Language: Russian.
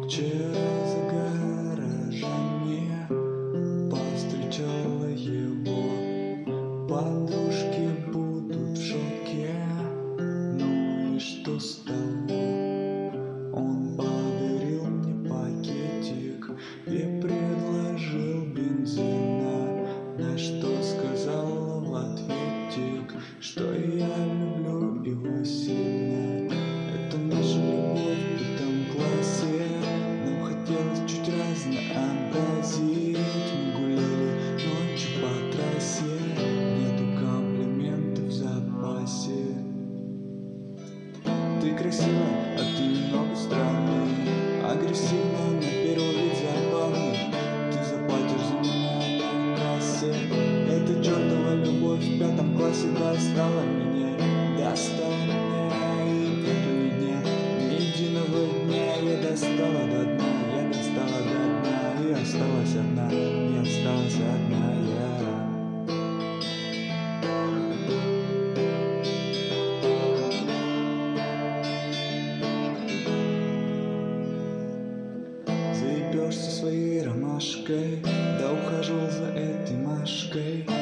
Вчера за гаражами повстречала его. Подружки будут в шоке, ну и что с того? Он подарил мне пакетик и предложил бензина, на что сказала в ответик, что я люблю его сильно. Это наша любовь в 5 классе, нам хотелось чуть разнообразить. Мы гуляли ночью по трассе, нету комплиментов в запасе. Ты красивая, а ты немного странный, агрессивная, на первый вид забавный. Ты заплатишь за меня на кассе. Эта чертова любовь в 5 классе достала меня, и нету ни дня, ни единого дня. Я достала до дна, и осталась одна, я. Заебешь со своей ромашкой, да ухаживал за этой Машкой.